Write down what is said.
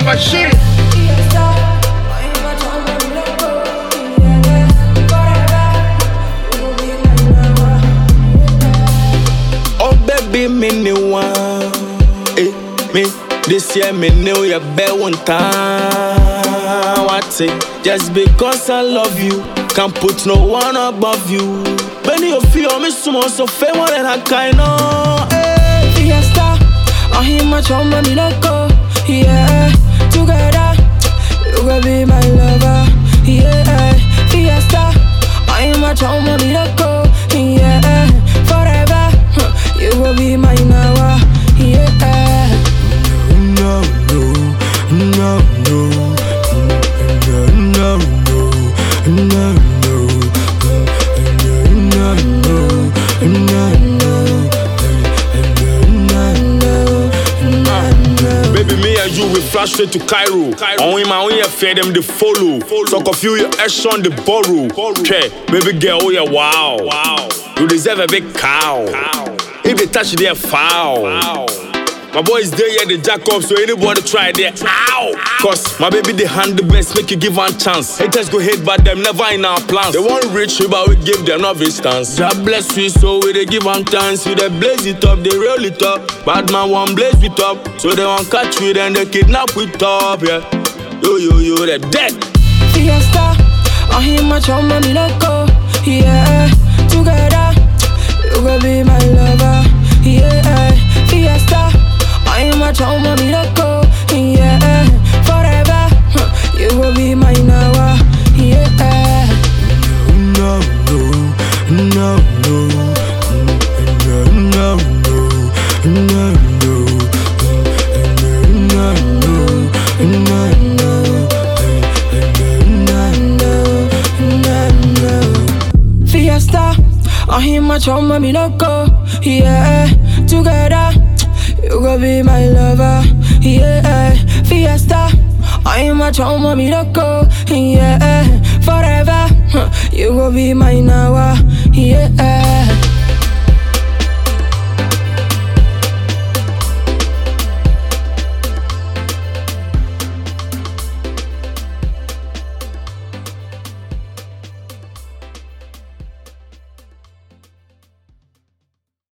machine. Oh baby, me new one. Hey, me this year me new your bed one time. What's it? Just because I love you, can't put no one above you. When you feel me so famous and I kind of. Hey, Fiesta, I hear my chum me let go. Yeah, together you gonna be my lover. Yeah, Fiesta, I hear my chum me let go. Yeah, forever you will be my now. Yeah. No, no, no, no, no, no, no, no. Baby, me and you we flash straight to Cairo. Only my own fair them the follow. So confuse your ash on the borrow. Okay, baby girl, oh yeah, wow. You deserve a big cow. If they touch their foul. My boys there, yeah, they jack up, so anybody try there, ow! Cause my baby, they hand the best, make you give one chance. Haters go hate, but them never in our plans. They won't reach you, but we give them no distance. God bless we, so we they give one chance. See they blaze it up, they roll it up. Bad man won't blaze it up, so they won't catch we, then they kidnap we top, yeah. Yo, they're dead. Fiesta, I hear my chum me let go. Yeah, together you gonna be my lover. Yeah, Fiesta, I hear my chum me let go. Yeah, forever you will be my now. Yeah. No, no, Fiesta, I hear my chum me let go. Yeah, together you gonna be my lover. Yeah, Fiesta, I hear my chum me let go. Yeah, forever you gonna be my now. Yeah.